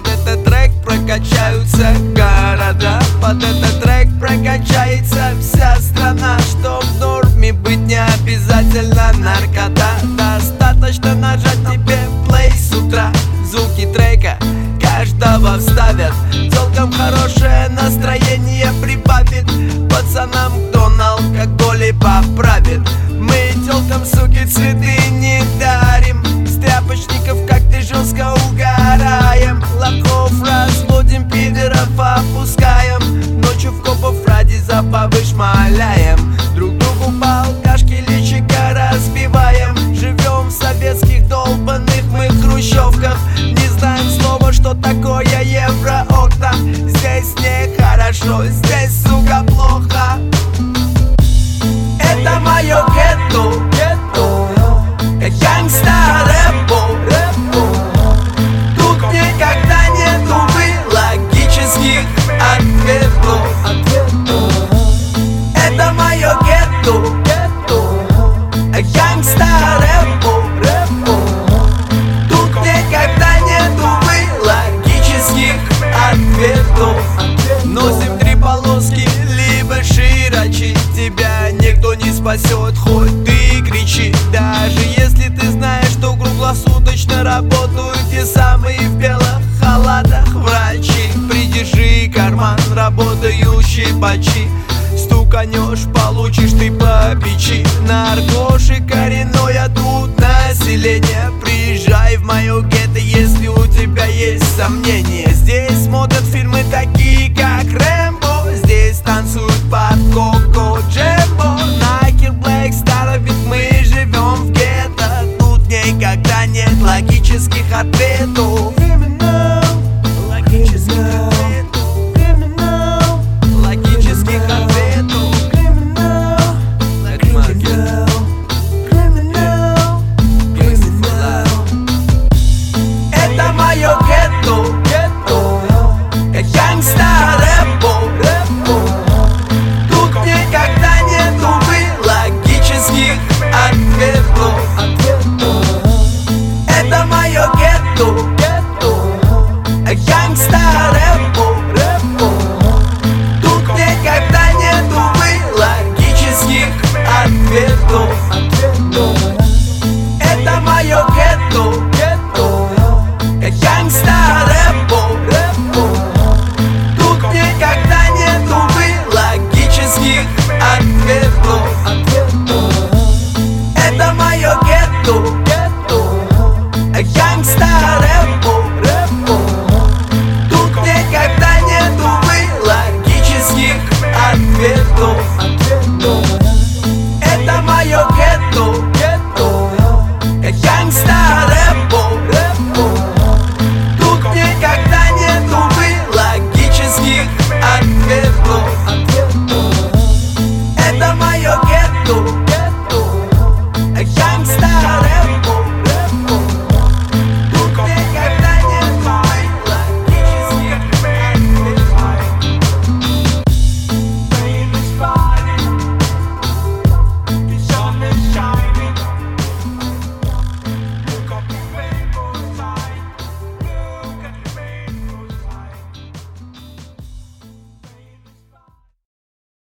Под этот трек прокачаются города, под этот трек прокачается вся страна. Что в норме быть не обязательно наркота. Достаточно нажать тебе плей с утра. Звуки трека каждого вставят, целком хорошее настроение прибавит. Пацанам, кто на алкоголе, поправит. Мы телкам, суки, цветы не дарим. С тряпочников, как ты, жестко угораем. Лохов разводим, пидоров опускаем. Ночью в копов ради забавы шмаляем. Друг другу по алкашке личико разбиваем. Живем в советских долбанных мы хрущевках. Не знаем слова, что такое евроокна. Здесь нехорошо, здесь, сука, плохо. Это мое гетто, гангста рэпо. Тут никогда нету логических ответов. Это мое гетто, гангста рэпо. Тут никогда нету логических ответов. Носим три полоски, либо широче. Тебя никто не спасет, хоть ты кричи. Даже если ты знаешь, что круглосуточно работают те самые в белых халатах врачи. Придержи карман, работающий бачи. Стуканешь, получишь ты по печи. Наркоши коренное тут население. Приезжай в мое гетто, если у тебя есть сомнения. Здесь смотрят фильмы такие, как Рэмбо. Здесь танцуют под Коко Джембо. Nike Black Star, ведь мы живем в гетто. Тут никогда нет логических ответов. Логических ответов. Логических ответов. Это мое гетто, гангста рэпо. Тут никогда нету логических ответов. Это мое гетто, гангста рэпо.